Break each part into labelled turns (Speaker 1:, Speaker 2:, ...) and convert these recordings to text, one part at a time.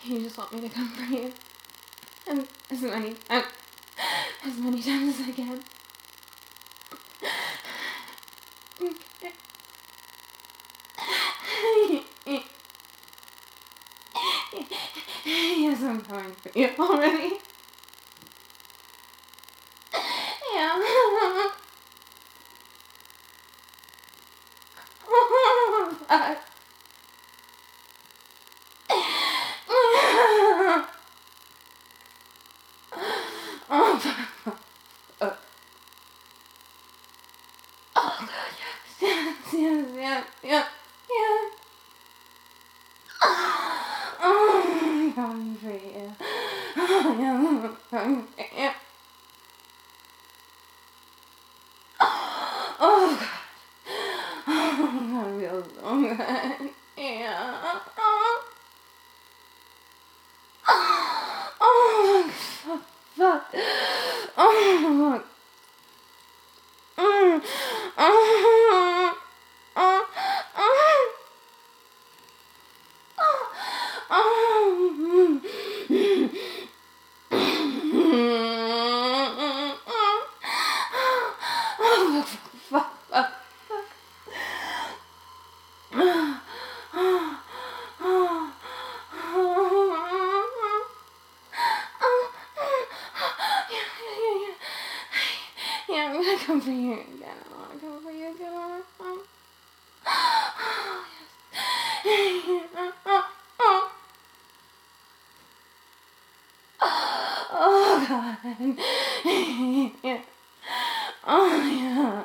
Speaker 1: You just want me to come for you. And as many times as I can. Yes, I'm coming for you already. Yeah. Oh, fuck. Oh, fuck. Oh, God, yes. Oh, I'm coming for you. Oh, yeah, I'm coming for you. Oh, God. Oh, God, feels so good. Yeah. Oh, fuck. Oh, fuck. Yeah, I'm gonna come for you again. I wanna come for you again. Oh, God. Yeah. Oh, yeah.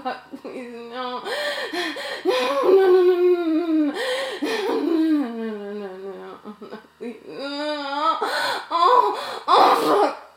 Speaker 1: Please, no. No, no, no, no, no, please, no. Oh, fuck.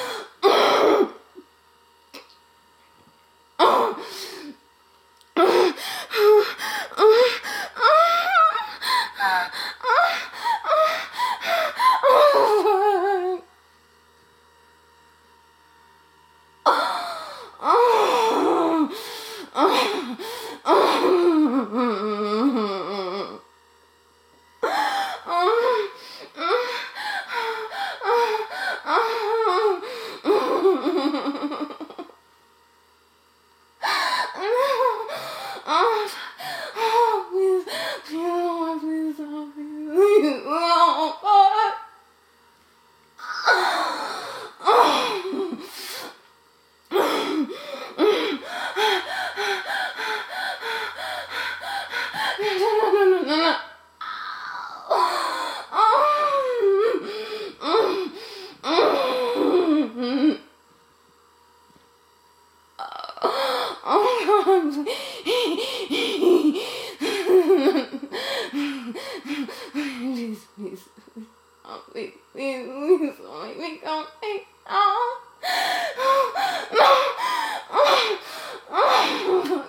Speaker 1: Please, please, please, oh, please, please, please, don't make me come. Oh, no, oh, oh,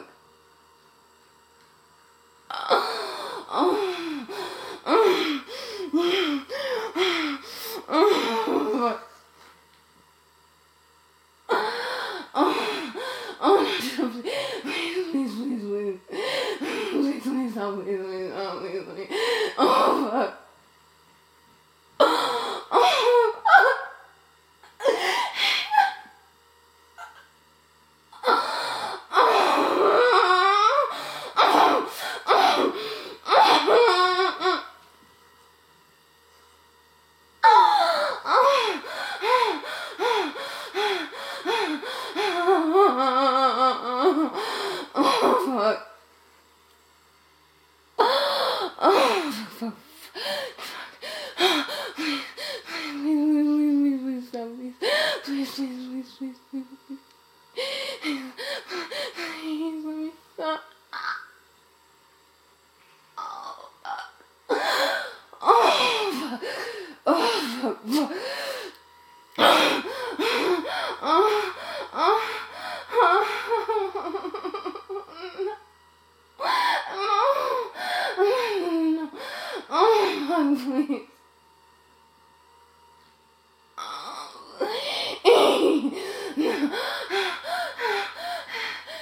Speaker 1: please.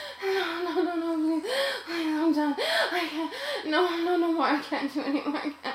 Speaker 1: No, please, I'm done. I can't. No more. I can't do anymore. I can't.